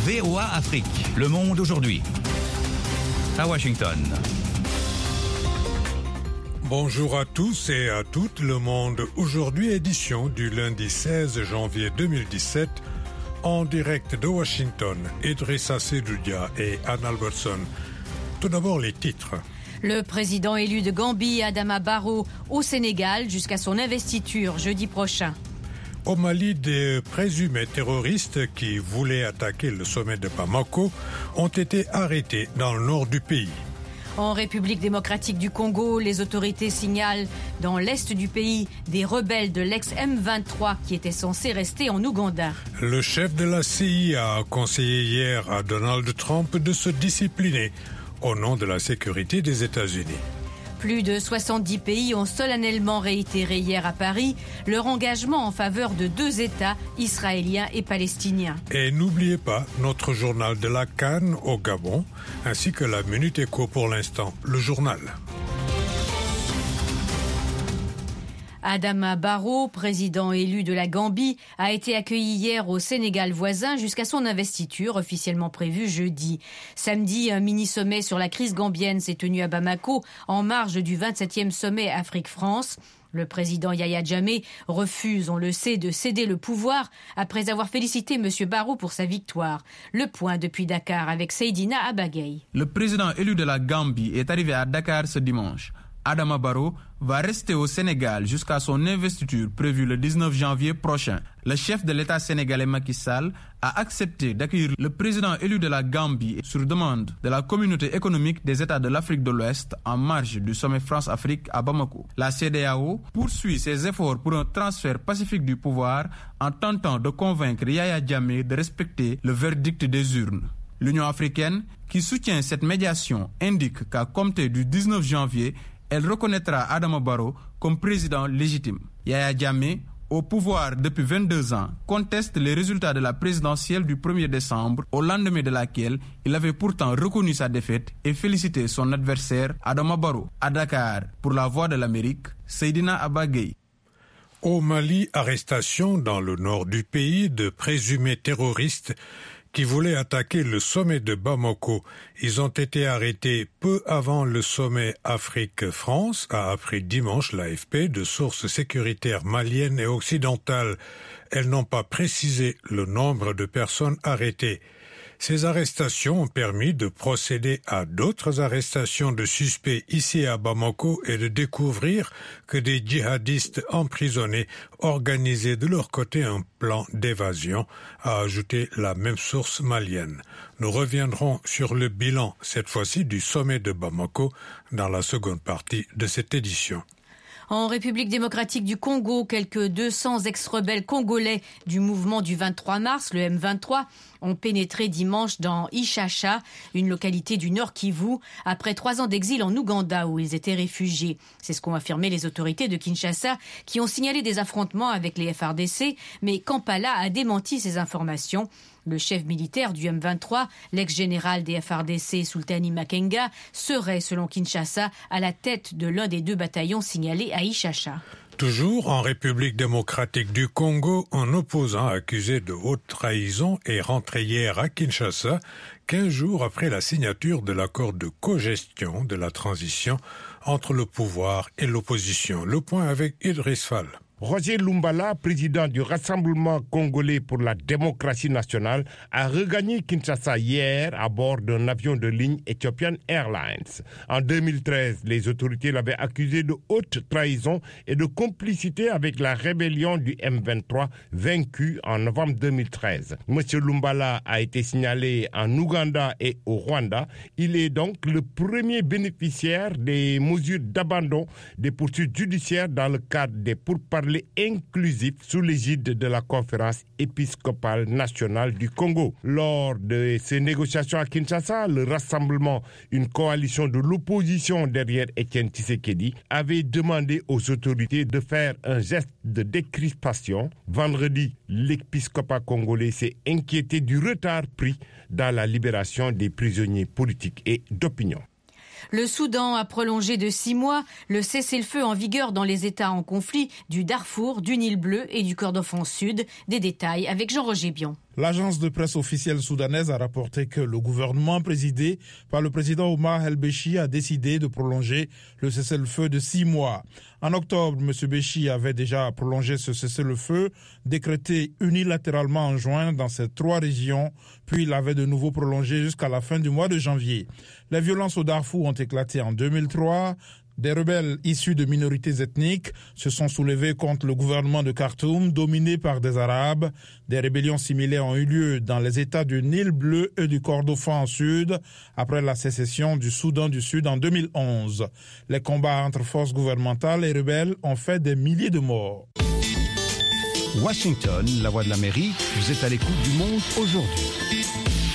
VOA Afrique, le monde aujourd'hui. À Washington. Bonjour à tous et à toutes, le monde aujourd'hui, édition du lundi 16 janvier 2017, en direct de Washington, Idrissa Seloudia et Anne Albertson. Tout d'abord les titres. Le président élu de Gambie, Adama Barrow, au Sénégal jusqu'à son investiture jeudi prochain. Au Mali, des présumés terroristes qui voulaient attaquer le sommet de Bamako ont été arrêtés dans le nord du pays. En République démocratique du Congo, les autorités signalent dans l'est du pays des rebelles de l'ex-M23 qui étaient censés rester en Ouganda. Le chef de la CIA a conseillé hier à Donald Trump de se discipliner au nom de la sécurité des États-Unis. Plus de 70 pays ont solennellement réitéré hier à Paris leur engagement en faveur de deux États, israéliens et palestiniens. Et n'oubliez pas notre journal de la Cannes au Gabon, ainsi que la Minute Éco pour l'instant, le journal. Adama Barrow, président élu de la Gambie, a été accueilli hier au Sénégal voisin jusqu'à son investiture officiellement prévue jeudi. Samedi, un mini-sommet sur la crise gambienne s'est tenu à Bamako en marge du 27e sommet Afrique-France. Le président Yahya Jammeh refuse, on le sait, de céder le pouvoir après avoir félicité M. Barrow pour sa victoire. Le point depuis Dakar avec Seydina Abagay. Le président élu de la Gambie est arrivé à Dakar ce dimanche. Adama Barrow va rester au Sénégal jusqu'à son investiture prévue le 19 janvier prochain. Le chef de l'État sénégalais Macky Sall a accepté d'accueillir le président élu de la Gambie sur demande de la communauté économique des États de l'Afrique de l'Ouest en marge du sommet France-Afrique à Bamako. La CEDEAO poursuit ses efforts pour un transfert pacifique du pouvoir en tentant de convaincre Yahya Jammeh de respecter le verdict des urnes. L'Union africaine, qui soutient cette médiation, indique qu'à compter du 19 janvier, elle reconnaîtra Adama Barrow comme président légitime. Yahya Jammeh, au pouvoir depuis 22 ans, conteste les résultats de la présidentielle du 1er décembre, au lendemain de laquelle il avait pourtant reconnu sa défaite et félicité son adversaire Adama Barrow. À Dakar, pour la Voix de l'Amérique, Seydina Abagay. Au Mali, arrestation dans le nord du pays de présumés terroristes qui voulaient attaquer le sommet de Bamako. Ils ont été arrêtés peu avant le sommet Afrique-France, a appris dimanche l'AFP de sources sécuritaires maliennes et occidentales. Elles n'ont pas précisé le nombre de personnes arrêtées. Ces arrestations ont permis de procéder à d'autres arrestations de suspects ici à Bamako et de découvrir que des djihadistes emprisonnés organisaient de leur côté un plan d'évasion, a ajouté la même source malienne. Nous reviendrons sur le bilan, cette fois-ci du sommet de Bamako, dans la seconde partie de cette édition. En République démocratique du Congo, quelques 200 ex-rebelles congolais du mouvement du 23 mars, le M23, ont pénétré dimanche dans Ishasha, une localité du Nord Kivu, après 3 ans d'exil en Ouganda où ils étaient réfugiés. C'est ce qu'ont affirmé les autorités de Kinshasa qui ont signalé des affrontements avec les FARDC, mais Kampala a démenti ces informations. Le chef militaire du M23, l'ex-général des FARDC, Sultani Makenga, serait, selon Kinshasa, à la tête de l'un des 2 bataillons signalés à Ishasha. Toujours en République démocratique du Congo, un opposant accusé de haute trahison est rentré hier à Kinshasa, 15 jours après la signature de l'accord de cogestion de la transition entre le pouvoir et l'opposition. Le point avec Idriss Fall. Roger Lumbala, président du Rassemblement congolais pour la démocratie nationale, a regagné Kinshasa hier à bord d'un avion de ligne Ethiopian Airlines. En 2013, les autorités l'avaient accusé de haute trahison et de complicité avec la rébellion du M23 vaincue en novembre 2013. Monsieur Lumbala a été signalé en Ouganda et au Rwanda. Il est donc le premier bénéficiaire des mesures d'abandon des poursuites judiciaires dans le cadre des pourparlers inclusif sous l'égide de la conférence épiscopale nationale du Congo. Lors de ces négociations à Kinshasa, le rassemblement, une coalition de l'opposition derrière Étienne Tshisekedi, avait demandé aux autorités de faire un geste de décrispation. Vendredi, l'épiscopat congolais s'est inquiété du retard pris dans la libération des prisonniers politiques et d'opinion. Le Soudan a prolongé de 6 mois le cessez-le-feu en vigueur dans les États en conflit du Darfour, du Nil bleu et du Kordofan Sud. Des détails avec Jean-Roger Bion. L'agence de presse officielle soudanaise a rapporté que le gouvernement présidé par le président Omar el-Béchi a décidé de prolonger le cessez-le-feu de 6 mois. En octobre, M. Béchi avait déjà prolongé ce cessez-le-feu, décrété unilatéralement en juin dans ces 3 régions, puis il avait de nouveau prolongé jusqu'à la fin du mois de janvier. Les violences au Darfour ont éclaté en 2003. Des rebelles issus de minorités ethniques se sont soulevés contre le gouvernement de Khartoum, dominé par des Arabes. Des rébellions similaires ont eu lieu dans les États du Nil bleu et du Kordofan en sud, après la sécession du Soudan du Sud en 2011. Les combats entre forces gouvernementales et rebelles ont fait des milliers de morts. Washington, la voix de l'Amérique, vous êtes à l'écoute du monde aujourd'hui.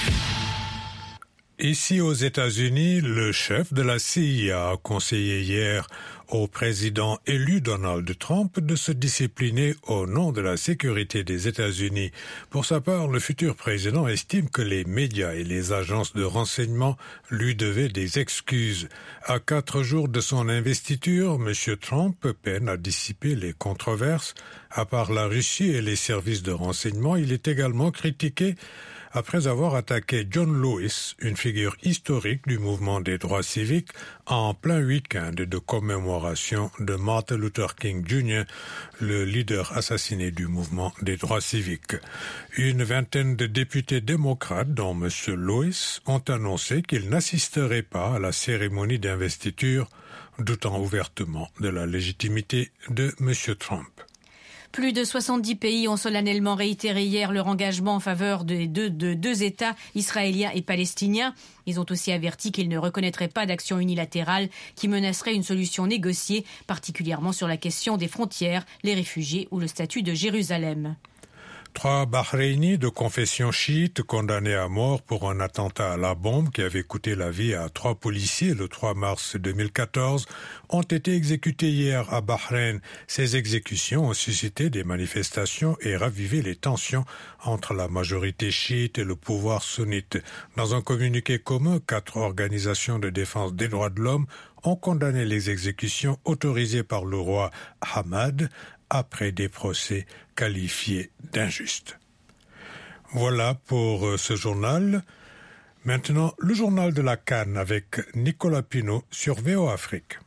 Ici aux États-Unis, le chef de la CIA a conseillé hier au président élu Donald Trump de se discipliner au nom de la sécurité des États-Unis. Pour sa part, le futur président estime que les médias et les agences de renseignement lui devaient des excuses. À 4 jours de son investiture, M. Trump peine à dissiper les controverses. À part la Russie et les services de renseignement, il est également critiqué après avoir attaqué John Lewis, une figure historique du mouvement des droits civiques, en plein week-end de commémoration de Martin Luther King Jr., le leader assassiné du mouvement des droits civiques. Une vingtaine de députés démocrates, dont M. Lewis, ont annoncé qu'ils n'assisteraient pas à la cérémonie d'investiture, doutant ouvertement de la légitimité de M. Trump. Plus de 70 pays ont solennellement réitéré hier leur engagement en faveur de deux États, israéliens et palestiniens. Ils ont aussi averti qu'ils ne reconnaîtraient pas d'action unilatérale qui menacerait une solution négociée, particulièrement sur la question des frontières, les réfugiés ou le statut de Jérusalem. 3 Bahrainis de confession chiite condamnés à mort pour un attentat à la bombe qui avait coûté la vie à 3 policiers le 3 mars 2014 ont été exécutés hier à Bahreïn. Ces exécutions ont suscité des manifestations et ravivé les tensions entre la majorité chiite et le pouvoir sunnite. Dans un communiqué commun, 4 organisations de défense des droits de l'homme ont condamné les exécutions autorisées par le roi Hamad après des procès qualifiés d'injustes. Voilà pour ce journal. Maintenant, le journal de la CAN avec Nicolas Pinault sur VO Afrique.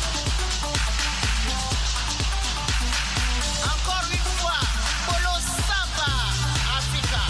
Encore une fois, Polo Samba Africa.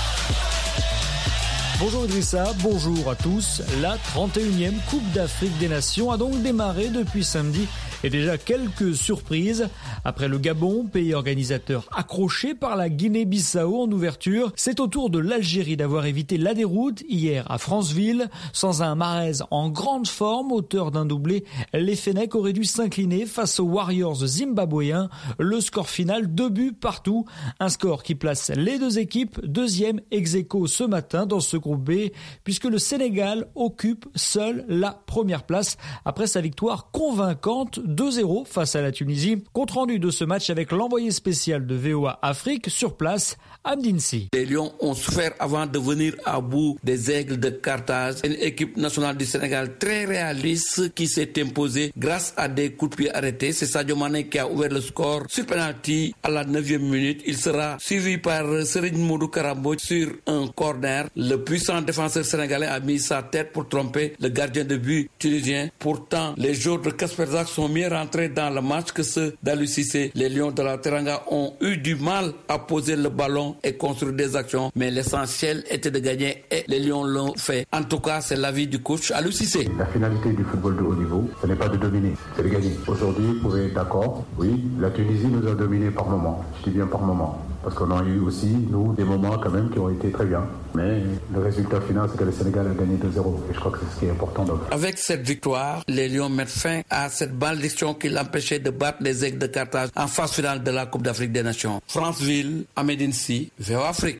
Bonjour Idrissa, bonjour à tous. La 31e Coupe d'Afrique des Nations a donc démarré depuis samedi. Et déjà quelques surprises. Après le Gabon, pays organisateur accroché par la Guinée-Bissau en ouverture, c'est au tour de l'Algérie d'avoir évité la déroute hier à Franceville. Sans un Mahrez en grande forme, auteur d'un doublé, les Fennecs auraient dû s'incliner face aux Warriors zimbabwéens. Le score final, 2 buts partout. Un score qui place les 2 équipes deuxième ex-aequo ce matin dans ce groupe B, puisque le Sénégal occupe seul la première place après sa victoire convaincante 2-0 face à la Tunisie. Compte rendu de ce match avec l'envoyé spécial de VOA Afrique sur place, Amdinsi. Les Lions ont souffert avant de venir à bout des Aigles de Carthage. Une équipe nationale du Sénégal très réaliste qui s'est imposée grâce à des coups de pied arrêtés. C'est Sadio Mané qui a ouvert le score sur penalty à la 9e minute. Il sera suivi par Serigne Modou Karambo sur un corner. Le puissant défenseur sénégalais a mis sa tête pour tromper le gardien de but tunisien. Pourtant, les joueurs de Kasperzak sont mieux rentrés dans le match que ceux d'Aliou Cissé. Les Lions de la Teranga ont eu du mal à poser le ballon et construire des actions, mais l'essentiel était de gagner et les Lions l'ont fait. En tout cas, c'est l'avis du coach Aliou Cissé. La finalité du football de haut niveau, ce n'est pas de dominer, c'est de gagner. Aujourd'hui, vous pouvez être d'accord, oui, la Tunisie nous a dominé par moment. Je dis bien par moment. Parce qu'on a eu aussi, nous, des moments quand même qui ont été très bien. Mais le résultat final, c'est que le Sénégal a gagné 2-0. Et je crois que c'est ce qui est important. Donc. Avec cette victoire, les Lions mettent fin à cette malédiction qui l'empêchait de battre les Aigles de Carthage en phase finale de la Coupe d'Afrique des Nations. Franceville, Amedinsi, VO Afrique.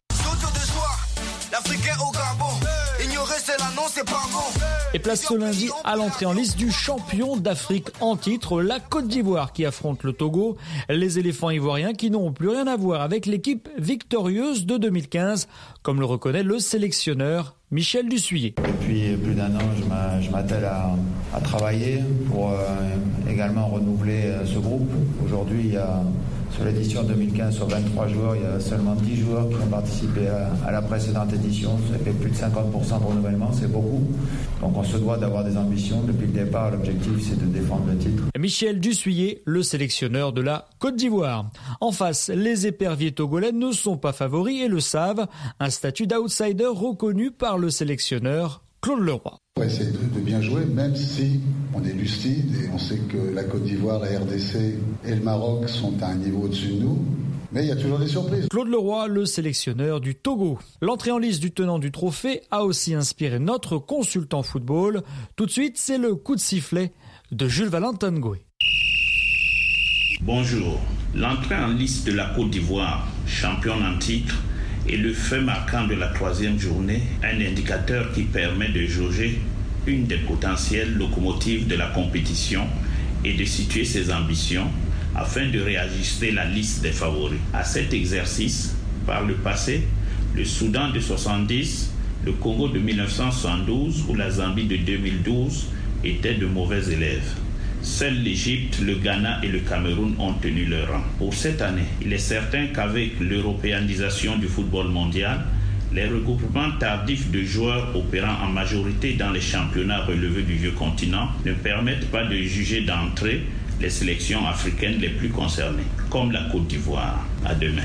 Et place ce lundi à l'entrée en liste du champion d'Afrique en titre, la Côte d'Ivoire qui affronte le Togo. Les éléphants ivoiriens qui n'ont plus rien à voir avec l'équipe victorieuse de 2015, comme le reconnaît le sélectionneur Michel Dussuyer. Depuis plus d'1 an, je m'attelle à travailler pour également renouveler ce groupe. Aujourd'hui, il y a Sur l'édition 2015, sur 23 joueurs, il y a seulement 10 joueurs qui ont participé à la précédente édition. Ça fait plus de 50% de renouvellement, c'est beaucoup. Donc on se doit d'avoir des ambitions. Depuis le départ, l'objectif c'est de défendre le titre. Michel Dussuyer, le sélectionneur de la Côte d'Ivoire. En face, les éperviers togolais ne sont pas favoris et le savent. Un statut d'outsider reconnu par le sélectionneur Claude Leroy. On va essayer de bien jouer, même si on est lucide et on sait que la Côte d'Ivoire, la RDC et le Maroc sont à un niveau au-dessus de nous. Mais il y a toujours des surprises. Claude Leroy, le sélectionneur du Togo. L'entrée en liste du tenant du trophée a aussi inspiré notre consultant football. Tout de suite, c'est le coup de sifflet de Jules Valentin Goué. Bonjour. L'entrée en liste de la Côte d'Ivoire, championne en titre, est le fait marquant de la troisième journée, un indicateur qui permet de jauger une des potentielles locomotives de la compétition et de situer ses ambitions afin de réajuster la liste des favoris. À cet exercice, par le passé, le Soudan de 70, le Congo de 1972 ou la Zambie de 2012 étaient de mauvais élèves. Seuls l'Égypte, le Ghana et le Cameroun ont tenu leur rang. Pour cette année, il est certain qu'avec l'européanisation du football mondial, les regroupements tardifs de joueurs opérant en majorité dans les championnats relevés du vieux continent ne permettent pas de juger d'entrée les sélections africaines les plus concernées, comme la Côte d'Ivoire. À demain.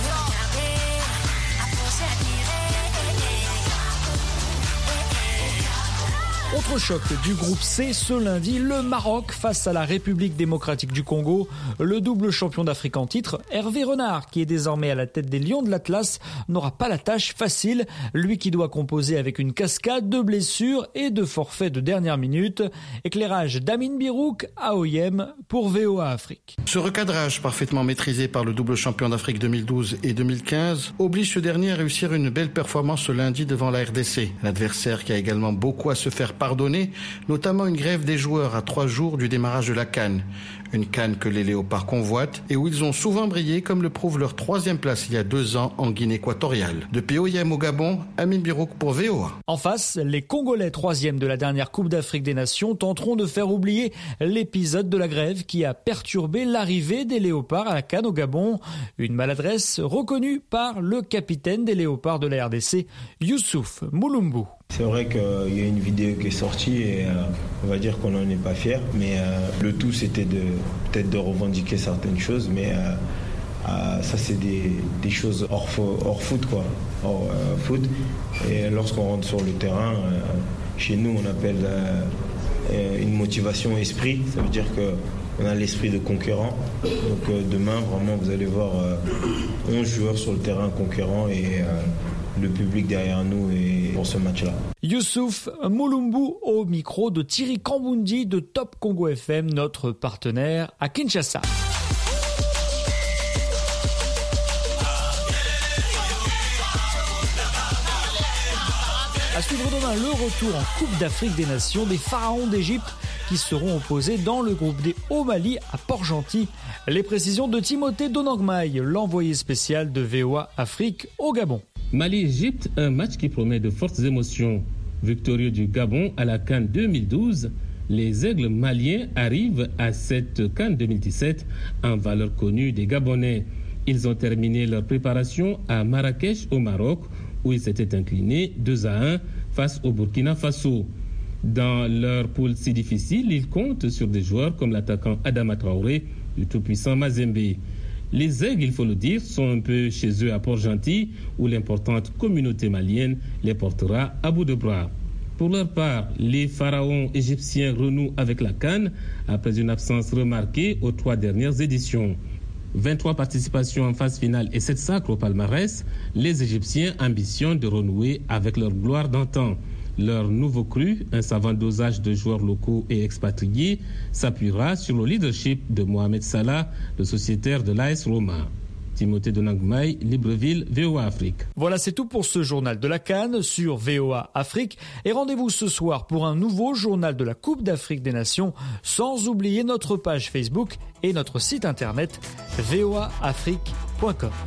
Autre choc du groupe C ce lundi, le Maroc face à la République démocratique du Congo. Le double champion d'Afrique en titre, Hervé Renard, qui est désormais à la tête des Lions de l'Atlas, n'aura pas la tâche facile. Lui qui doit composer avec une cascade de blessures et de forfaits de dernière minute. Éclairage d'Amin Birouk à OIM pour VOA Afrique. Ce recadrage parfaitement maîtrisé par le double champion d'Afrique 2012 et 2015 oblige ce dernier à réussir une belle performance ce lundi devant la RDC. L'adversaire qui a également beaucoup à se faire pardonner, notamment une grève des joueurs à 3 jours du démarrage de la CAN. Une CAN que les Léopards convoitent et où ils ont souvent brillé, comme le prouve leur 3e place il y a 2 ans en Guinée équatoriale. Depuis OIM au Gabon, Amin Birouk pour VOA. En face, les Congolais 3e de la dernière Coupe d'Afrique des Nations tenteront de faire oublier l'épisode de la grève qui a perturbé l'arrivée des Léopards à la CAN au Gabon. Une maladresse reconnue par le capitaine des Léopards de la RDC, Youssouf Moulumbu. C'est vrai qu'il y a une vidéo qui est sortie et on va dire qu'on n'en est pas fiers, mais le tout c'était peut-être de revendiquer certaines choses, mais ça c'est des choses hors foot quoi, hors foot. Et lorsqu'on rentre sur le terrain, chez nous on appelle une motivation esprit, ça veut dire qu'on a l'esprit de conquérant. Donc demain vraiment vous allez voir 11 joueurs sur le terrain conquérants et le public derrière nous et pour ce match-là. Youssouf Moulumbu au micro de Thierry Kambundi de Top Congo FM, notre partenaire à Kinshasa. À suivre demain le retour en Coupe d'Afrique des Nations des Pharaons d'Égypte qui seront opposés dans le groupe D au Mali à Port-Gentil. Les précisions de Timothée Donangmaï, l'envoyé spécial de VOA Afrique au Gabon. Mali-Égypte, un match qui promet de fortes émotions. Victorieux du Gabon à la CAN 2012, les Aigles maliens arrivent à cette CAN 2017 en valeur connue des Gabonais. Ils ont terminé leur préparation à Marrakech au Maroc où ils s'étaient inclinés 2-1 face au Burkina Faso. Dans leur poule si difficile, ils comptent sur des joueurs comme l'attaquant Adama Traoré du tout-puissant Mazembe. Les Aigles, il faut le dire, sont un peu chez eux à Port-Gentil, où l'importante communauté malienne les portera à bout de bras. Pour leur part, les pharaons égyptiens renouent avec la CAN après une absence remarquée aux 3 dernières éditions. 23 participations en phase finale et 7 sacres au palmarès, les Égyptiens ambitionnent de renouer avec leur gloire d'antan. Leur nouveau cru, un savant dosage de joueurs locaux et expatriés, s'appuiera sur le leadership de Mohamed Salah, le sociétaire de l'AS Roma. Timothée Donangmaï, Libreville, VOA Afrique. Voilà, c'est tout pour ce journal de la CAN sur VOA Afrique. Et rendez-vous ce soir pour un nouveau journal de la Coupe d'Afrique des Nations, sans oublier notre page Facebook et notre site internet voaafrique.com.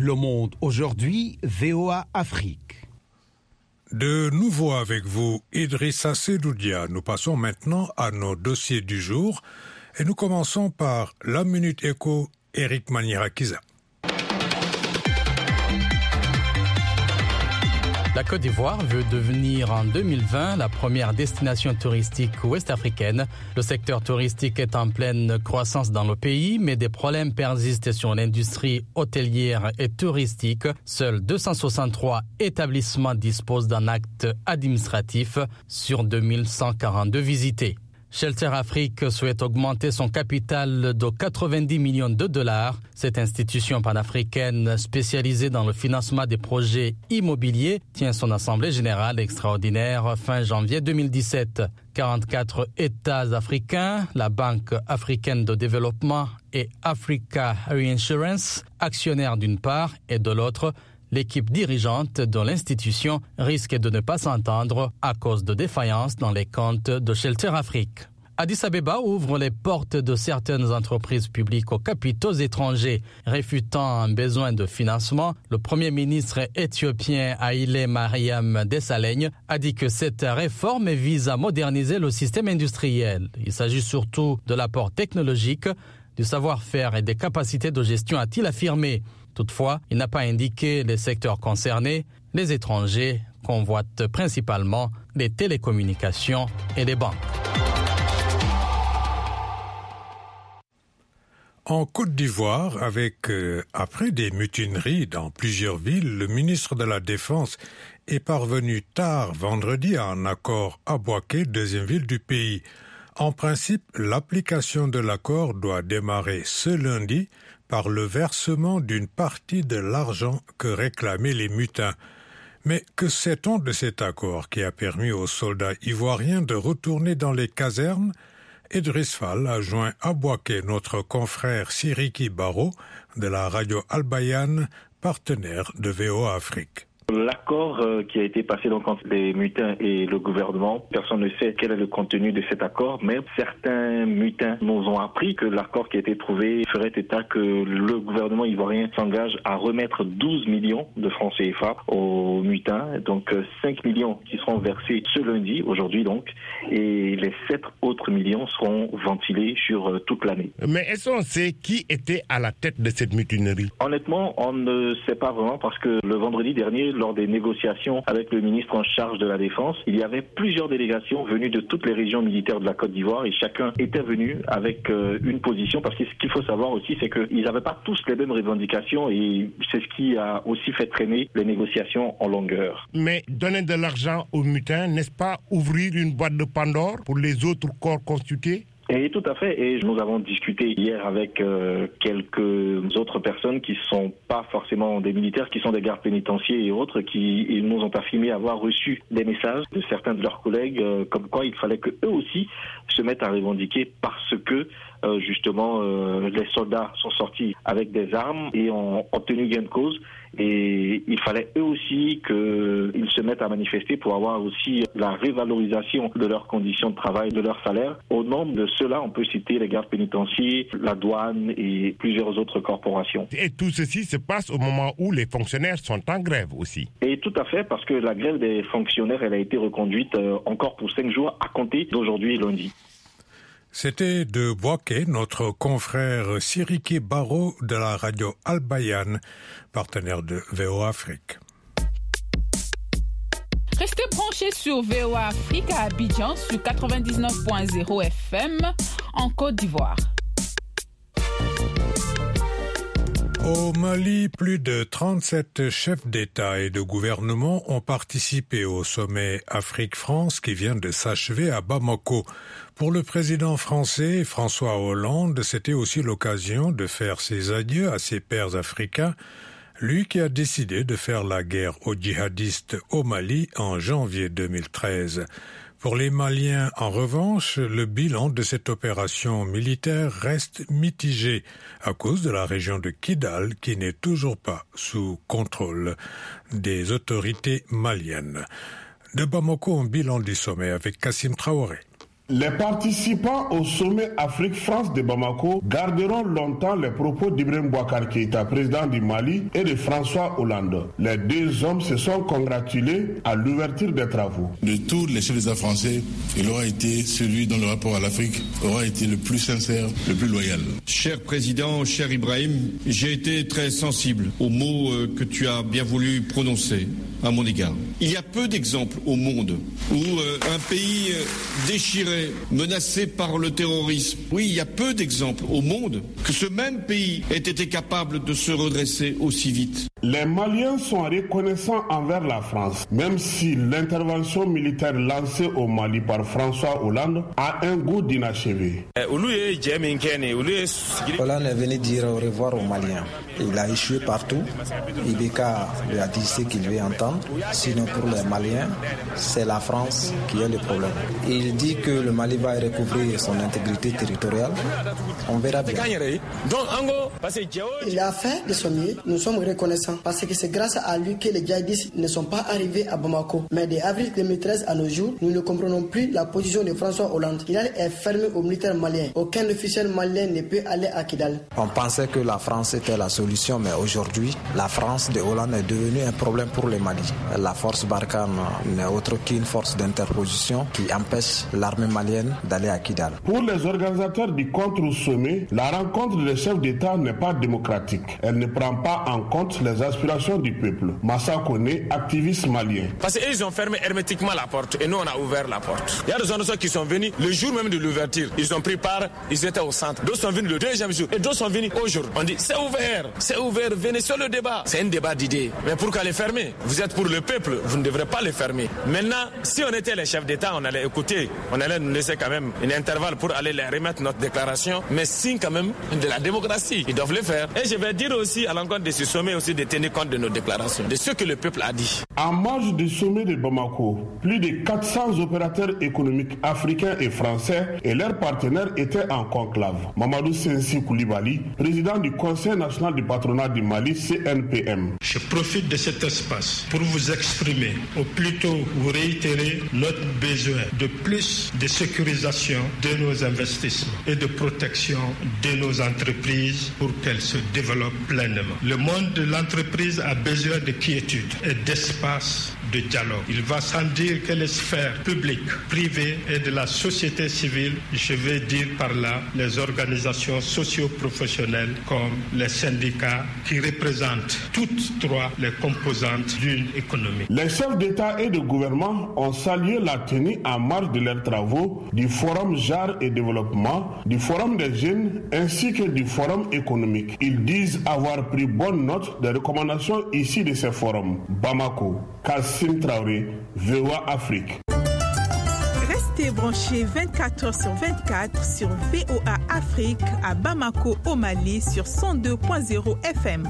Le Monde aujourd'hui, VOA Afrique. De nouveau avec vous, Idrissa Sedoudia. Nous passons maintenant à nos dossiers du jour et nous commençons par la Minute Éco, Eric Manirakiza. La Côte d'Ivoire veut devenir en 2020 la première destination touristique ouest-africaine. Le secteur touristique est en pleine croissance dans le pays, mais des problèmes persistent sur l'industrie hôtelière et touristique. Seuls 263 établissements disposent d'un acte administratif sur 2142 visités. Shelter Afrique souhaite augmenter son capital de 90 millions de dollars. Cette institution panafricaine spécialisée dans le financement des projets immobiliers tient son assemblée générale extraordinaire fin janvier 2017. 44 États africains, la Banque africaine de développement et Africa Reinsurance, actionnaires d'une part et de l'autre, l'équipe dirigeante de l'institution risque de ne pas s'entendre à cause de défaillances dans les comptes de Shelter Afrique. Addis Abeba ouvre les portes de certaines entreprises publiques aux capitaux étrangers. Réfutant un besoin de financement, le Premier ministre éthiopien Haïlé Mariam Desalegn a dit que cette réforme vise à moderniser le système industriel. Il s'agit surtout de l'apport technologique, du savoir-faire et des capacités de gestion, a-t-il affirmé. Toutefois, il n'a pas indiqué les secteurs concernés. Les étrangers convoitent principalement les télécommunications et les banques. En Côte d'Ivoire, après des mutineries dans plusieurs villes, le ministre de la Défense est parvenu tard vendredi à un accord à Bouaké, deuxième ville du pays. En principe, l'application de l'accord doit démarrer ce lundi par le versement d'une partie de l'argent que réclamaient les mutins. Mais que sait-on de cet accord qui a permis aux soldats ivoiriens de retourner dans les casernes? Idriss Fall a joint à Bouaké notre confrère Siriki Baro de la radio Al-Bayan, partenaire de VOA Afrique. L'accord qui a été passé donc entre les mutins et le gouvernement, personne ne sait quel est le contenu de cet accord, mais certains mutins nous ont appris que l'accord qui a été trouvé ferait état que le gouvernement ivoirien s'engage à remettre 12 millions de francs CFA aux mutins, donc 5 millions qui seront versés ce lundi, aujourd'hui donc, et les 7 autres millions seront ventilés sur toute l'année. Mais est-ce qu'on sait qui était à la tête de cette mutinerie? Honnêtement, on ne sait pas vraiment parce que le vendredi dernier, lors des négociations avec le ministre en charge de la Défense, il y avait plusieurs délégations venues de toutes les régions militaires de la Côte d'Ivoire et chacun était venu avec une position, parce que ce qu'il faut savoir aussi, c'est qu'ils n'avaient pas tous les mêmes revendications et c'est ce qui a aussi fait traîner les négociations en longueur. Mais donner de l'argent aux mutins, n'est-ce pas ouvrir une boîte de Pandore pour les autres corps constitués? Et tout à fait, et nous avons discuté hier avec quelques autres personnes qui ne sont pas forcément des militaires, qui sont des gardes pénitentiaires et autres, qui nous ont affirmé avoir reçu des messages de certains de leurs collègues, comme quoi il fallait qu'eux aussi se mettent à revendiquer parce que justement les soldats sont sortis avec des armes et ont obtenu gain de cause. Et il fallait eux aussi qu'ils se mettent à manifester pour avoir aussi la révalorisation de leurs conditions de travail, de leur salaire. Au nombre de ceux-là, on peut citer les gardes pénitentiaires, la douane et plusieurs autres corporations. Et tout ceci se passe au moment où les fonctionnaires sont en grève aussi. Et tout à fait, parce que la grève des fonctionnaires, elle a été reconduite encore pour 5 jours à compter d'aujourd'hui lundi. C'était de Bouaké, notre confrère Siriki Baro de la radio Al-Bayan, partenaire de VOA Afrique. Restez branchés sur VOA Afrique à Abidjan sur 99.0 FM en Côte d'Ivoire. Au Mali, plus de 37 chefs d'État et de gouvernement ont participé au sommet Afrique-France qui vient de s'achever à Bamako. Pour le président français François Hollande, c'était aussi l'occasion de faire ses adieux à ses pairs africains, lui qui a décidé de faire la guerre aux djihadistes au Mali en janvier 2013. Pour les Maliens, en revanche, le bilan de cette opération militaire reste mitigé à cause de la région de Kidal qui n'est toujours pas sous contrôle des autorités maliennes. De Bamako, un bilan du sommet avec Kassim Traoré. Les participants au sommet Afrique-France de Bamako garderont longtemps les propos d'Ibrahim Boubacar Keïta, président du Mali, et de François Hollande. Les deux hommes se sont congratulés à l'ouverture des travaux. De tous les chefs d'État français, il aura été celui dont le rapport à l'Afrique aura été le plus sincère, le plus loyal. Cher président, cher Ibrahim, j'ai été très sensible aux mots que tu as bien voulu prononcer à mon égard. Il y a peu d'exemples au monde où un pays déchiré, menacé par le terrorisme, oui, il y a peu d'exemples au monde que ce même pays ait été capable de se redresser aussi vite. Les Maliens sont reconnaissants envers la France, même si l'intervention militaire lancée au Mali par François Hollande a un goût d'inachevé. Hollande est venu dire au revoir aux Maliens. Il a échoué partout. Ibeka lui a dit ce qu'il veut entendre. Sinon, pour les Maliens, c'est la France qui a le problème. Il dit que le Mali va recouvrir son intégrité territoriale. On verra bien. Il a fait de son mieux. Nous sommes reconnaissants parce que c'est grâce à lui que les djihadistes ne sont pas arrivés à Bamako. Mais de avril 2013 à nos jours, nous ne comprenons plus la position de François Hollande. Kidal est fermé aux militaires maliens. Aucun officiel malien ne peut aller à Kidal. On pensait que la France était la solution, mais aujourd'hui, la France de Hollande est devenue un problème pour le Mali. La force Barkhane n'est autre qu'une force d'interposition qui empêche l'armée malienne d'aller à Kidal. Pour les organisateurs du contre-sommet, la rencontre des chefs d'État n'est pas démocratique. Elle ne prend pas en compte les aspirations du peuple. Massa Kone, activiste malien. Parce qu'ils ont fermé hermétiquement la porte et nous on a ouvert la porte. Il y a des gens qui sont venus le jour même de l'ouverture. Ils ont pris part, ils étaient au centre. D'autres sont venus le deuxième jour et d'autres sont venus aujourd'hui. On dit c'est ouvert, venez sur le débat. C'est un débat d'idées. Mais pourquoi les fermer? Vous êtes pour le peuple, vous ne devrez pas les fermer. Maintenant, si on était les chefs d'État, on allait écouter, on allait nous laisser quand même un intervalle pour aller les remettre notre déclaration, mais signe quand même de la démocratie. Ils doivent le faire. Et je vais dire aussi à l'encontre de ce sommet aussi de tenir compte de nos déclarations, de ce que le peuple a dit. En marge du sommet de Bamako, plus de 400 opérateurs économiques africains et français et leurs partenaires étaient en conclave. Mamadou Sensi Koulibaly, président du Conseil national du patronat du Mali, CNPM. Je profite de cet espace pour vous exprimer, ou plutôt vous réitérer notre besoin de plus de sécurisation de nos investissements et de protection de nos entreprises pour qu'elles se développent pleinement. Le monde de l'entreprise a besoin de quiétude et d'espace de dialogue. Il va sans dire que les sphères publiques, privées et de la société civile, je vais dire par là les organisations socio-professionnelles comme les syndicats qui représentent toutes trois les composantes d'une économie. Les chefs d'État et de gouvernement ont salué la tenue en marge de leurs travaux du Forum Genre et Développement, du Forum des jeunes ainsi que du Forum économique. Ils disent avoir pris bonne note des recommandations issues de ces forums. Bamako, Kassim Traoré, VOA Afrique. Restez branchés 24h/24 sur VOA Afrique à Bamako au Mali sur 102.0 FM.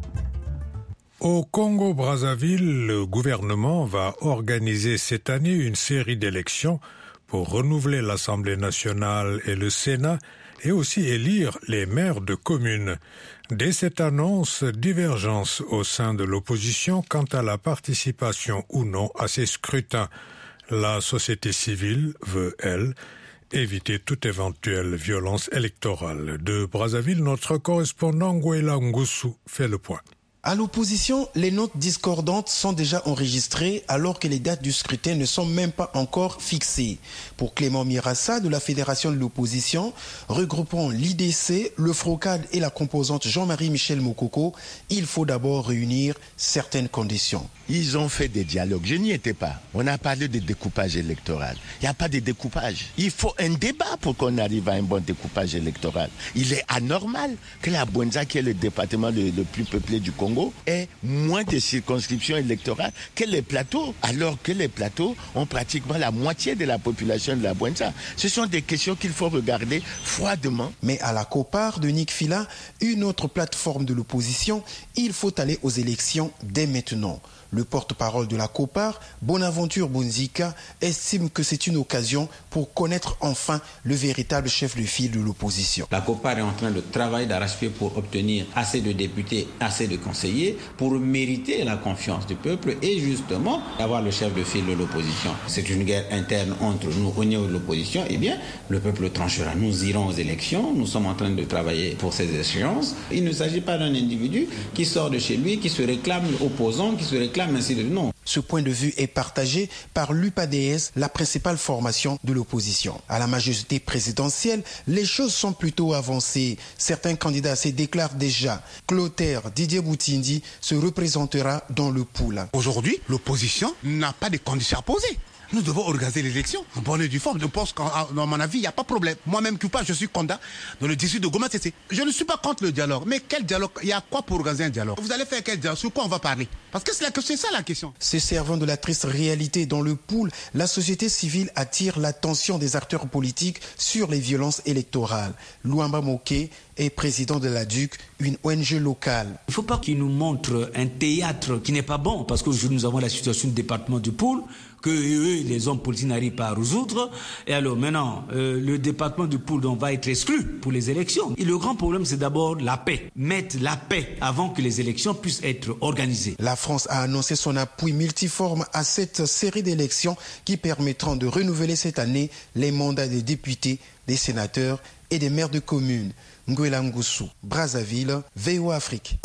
Au Congo-Brazzaville, le gouvernement va organiser cette année une série d'élections pour renouveler l'Assemblée nationale et le Sénat et aussi élire les maires de communes. Dès cette annonce, divergence au sein de l'opposition quant à la participation ou non à ces scrutins. La société civile veut, elle, éviter toute éventuelle violence électorale. De Brazzaville, notre correspondant Ngwela Ngusu fait le point. À l'opposition, les notes discordantes sont déjà enregistrées alors que les dates du scrutin ne sont même pas encore fixées. Pour Clément Mirassa de la Fédération de l'opposition, regroupant l'IDC, le FROCAD et la composante Jean-Marie Michel Mokoko, il faut d'abord réunir certaines conditions. Ils ont fait des dialogues, je n'y étais pas. On a parlé de découpage électoral. Il n'y a pas de découpage. Il faut un débat pour qu'on arrive à un bon découpage électoral. Il est anormal que la Bouenza, qui est le département le plus peuplé du Congo, ait moins de circonscriptions électorales que les plateaux, alors que les plateaux ont pratiquement la moitié de la population de la Bouenza. Ce sont des questions qu'il faut regarder froidement. Mais à la copart de Nick Fila, une autre plateforme de l'opposition, il faut aller aux élections dès maintenant. Le porte-parole de la COPAR, Bonaventure Bunzika, estime que c'est une occasion pour connaître enfin le véritable chef de file de l'opposition. La COPAR est en train de travailler d'arrache-pied pour obtenir assez de députés, assez de conseillers, pour mériter la confiance du peuple et justement avoir le chef de file de l'opposition. C'est une guerre interne entre nous au niveau de l'opposition. Eh bien, le peuple tranchera. Nous irons aux élections. Nous sommes en train de travailler pour ces échéances. Il ne s'agit pas d'un individu qui sort de chez lui, qui se réclame opposant, qui se réclame ainsi de non. Ce point de vue est partagé par l'UPADS, la principale formation de l'opposition. À la majorité présidentielle, les choses sont plutôt avancées. Certains candidats se déclarent déjà. Clotaire Didier Boutindi se représentera dans le pool. Aujourd'hui, l'opposition n'a pas de conditions à poser. Nous devons organiser l'élection en bonne et due forme. Je pense qu'à mon avis, il n'y a pas de problème. Moi-même, je suis candidat dans le district de Goma Tsetse. Je ne suis pas contre le dialogue. Mais quel dialogue? Il y a quoi pour organiser un dialogue? Vous allez faire quel dialogue? Sur quoi on va parler? Parce que c'est ça la question. Se servant de la triste réalité dans le pool, la société civile attire l'attention des acteurs politiques sur les violences électorales. Luamba Moké est président de la DUC, une ONG locale. Il ne faut pas qu'ils nous montrent un théâtre qui n'est pas bon, parce qu'aujourd'hui nous avons la situation du département du Poul, que eux, les hommes politiques n'arrivent pas à résoudre. Et alors maintenant, le département du Poul va être exclu pour les élections. Et le grand problème, c'est d'abord la paix. Mettre la paix avant que les élections puissent être organisées. La France a annoncé son appui multiforme à cette série d'élections qui permettront de renouveler cette année les mandats des députés, des sénateurs et des maires de communes. Nguela Ngussou, Brazzaville, VOA Afrique.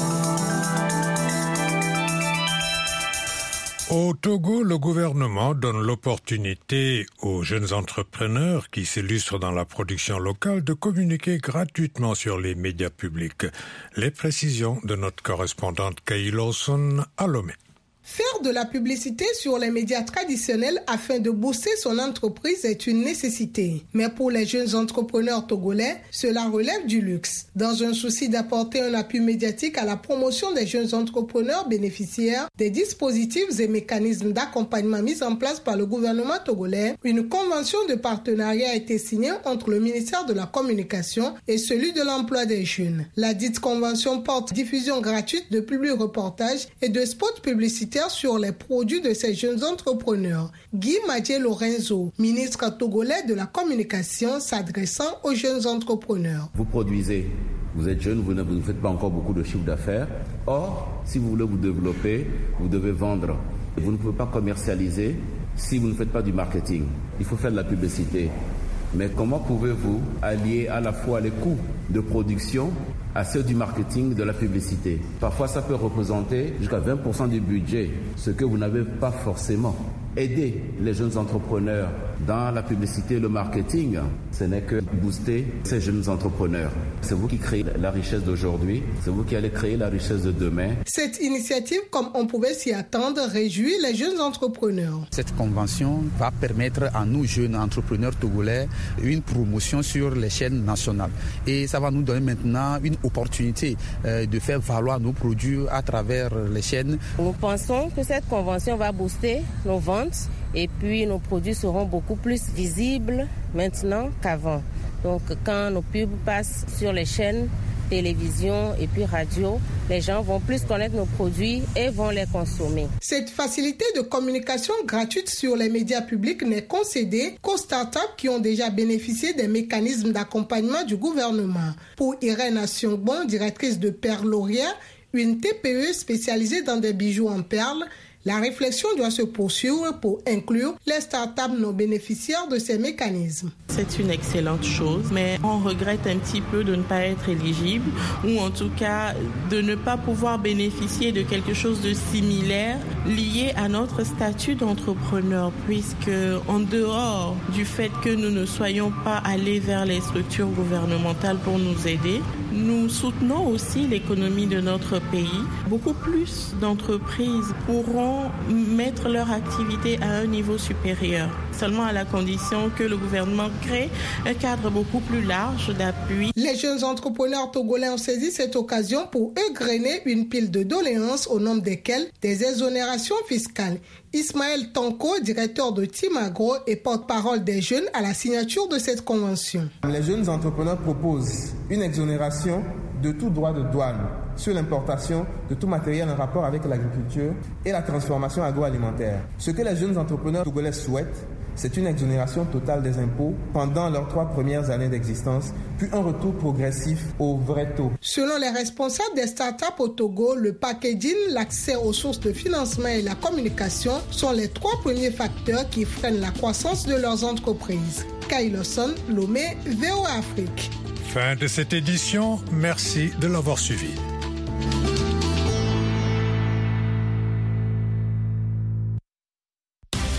Au Togo, le gouvernement donne l'opportunité aux jeunes entrepreneurs qui s'illustrent dans la production locale de communiquer gratuitement sur les médias publics. Les précisions de notre correspondante Kay Lawson à Lomé. Faire de la publicité sur les médias traditionnels afin de booster son entreprise est une nécessité. Mais pour les jeunes entrepreneurs togolais, cela relève du luxe. Dans un souci d'apporter un appui médiatique à la promotion des jeunes entrepreneurs bénéficiaires des dispositifs et mécanismes d'accompagnement mis en place par le gouvernement togolais, une convention de partenariat a été signée entre le ministère de la Communication et celui de l'Emploi des jeunes. La dite convention porte diffusion gratuite de publi-reportages et de spots publicitaires sur les produits de ces jeunes entrepreneurs. Guy Madje Lorenzo, ministre togolais de la Communication, s'adressant aux jeunes entrepreneurs. Vous produisez, vous êtes jeune, vous ne faites pas encore beaucoup de chiffre d'affaires. Or, si vous voulez vous développer, vous devez vendre. Vous ne pouvez pas commercialiser si vous ne faites pas du marketing. Il faut faire de la publicité. Mais comment pouvez-vous allier à la fois les coûts de production à ceux du marketing, de la publicité? Parfois, ça peut représenter jusqu'à 20% du budget, ce que vous n'avez pas forcément. Aider les jeunes entrepreneurs dans la publicité et le marketing, ce n'est que booster ces jeunes entrepreneurs. C'est vous qui créez la richesse d'aujourd'hui, c'est vous qui allez créer la richesse de demain. Cette initiative, comme on pouvait s'y attendre, réjouit les jeunes entrepreneurs. Cette convention va permettre à nous, jeunes entrepreneurs togolais, une promotion sur les chaînes nationales. Et ça va nous donner maintenant une opportunité de faire valoir nos produits à travers les chaînes. Nous pensons que cette convention va booster nos ventes et puis nos produits seront beaucoup plus visibles maintenant qu'avant. Donc quand nos pubs passent sur les chaînes télévision et puis radio, les gens vont plus connaître nos produits et vont les consommer. Cette facilité de communication gratuite sur les médias publics n'est concédée qu'aux startups qui ont déjà bénéficié des mécanismes d'accompagnement du gouvernement. Pour Irène Asiongbon, directrice de Perloria, une TPE spécialisée dans des bijoux en perles, la réflexion doit se poursuivre pour inclure les startups non bénéficiaires de ces mécanismes. C'est une excellente chose, mais on regrette un petit peu de ne pas être éligible ou en tout cas de ne pas pouvoir bénéficier de quelque chose de similaire lié à notre statut d'entrepreneur, puisque en dehors du fait que nous ne soyons pas allés vers les structures gouvernementales pour nous aider, nous soutenons aussi l'économie de notre pays. Beaucoup plus d'entreprises pourront mettre leur activité à un niveau supérieur, seulement à la condition que le gouvernement crée un cadre beaucoup plus large d'appui. Les jeunes entrepreneurs togolais ont saisi cette occasion pour égrener une pile de doléances au nombre desquelles des exonérations fiscales. Ismaël Tanko, directeur de Team Agro et porte-parole des jeunes à la signature de cette convention. Les jeunes entrepreneurs proposent une exonération de tout droit de douane sur l'importation de tout matériel en rapport avec l'agriculture et la transformation agroalimentaire. Ce que les jeunes entrepreneurs togolais souhaitent, c'est une exonération totale des impôts pendant leurs 3 premières années d'existence, puis un retour progressif au vrai taux. Selon les responsables des startups au Togo, le packaging, l'accès aux sources de financement et la communication sont les 3 premiers facteurs qui freinent la croissance de leurs entreprises. Kailoson, Lomé, VOA Afrique. Fin de cette édition, merci de l'avoir suivi.